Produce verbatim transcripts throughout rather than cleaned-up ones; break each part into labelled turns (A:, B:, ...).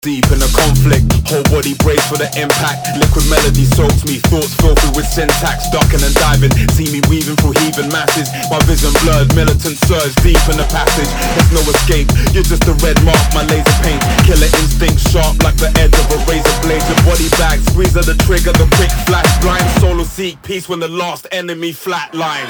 A: Deep in a conflict, whole body brace for the impact. Liquid melody soaks me, thoughts filthy with syntax. Ducking and diving, see me weaving through heaving masses. My vision blurred, militant surge deep in the passage. There's no escape, you're just a red mark, my laser paint. Killer instinct sharp like the edge of a razor blade. Your body bag, squeeze of the trigger, the quick flash. Blind solo seek peace when the last enemy flatlines.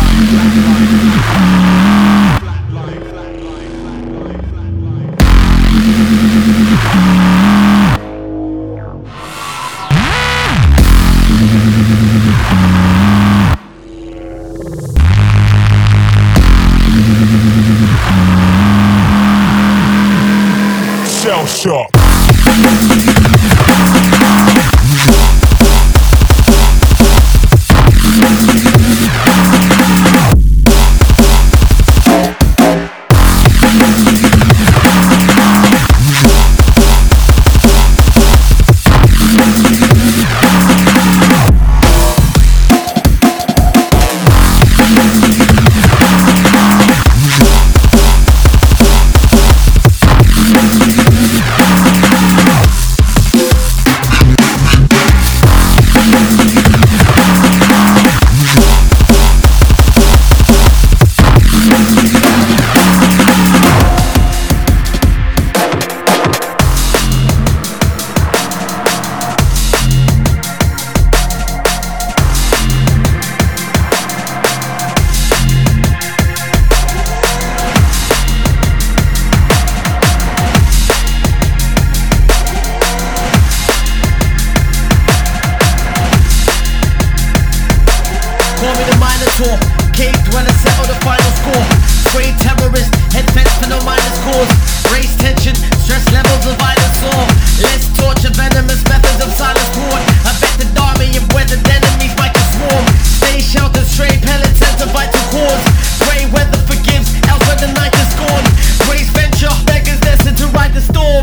A: Shell shock.
B: Caged when I settle the final score. Sprayed terrorist, head fence for no minus cause. Raise tension, stress levels of violence soar. Less torture, venomous methods of silence toward. I bet the army of weathered enemies might just swarm. Stay sheltered, stray pellets, enter vital cause. Pray weather forgives, else when the night is gone. Grace venture, beggars destined to ride the storm.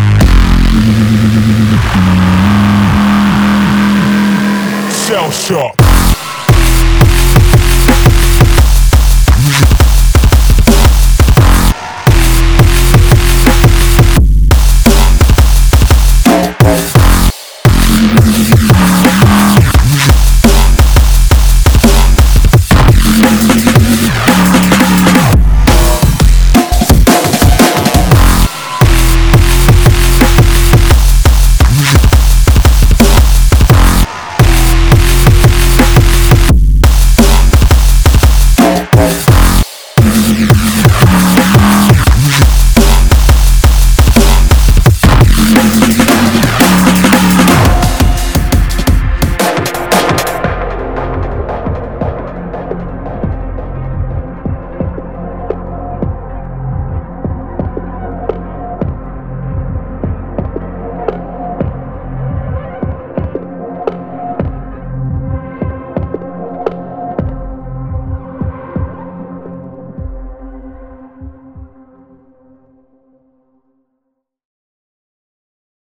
A: Shell shock.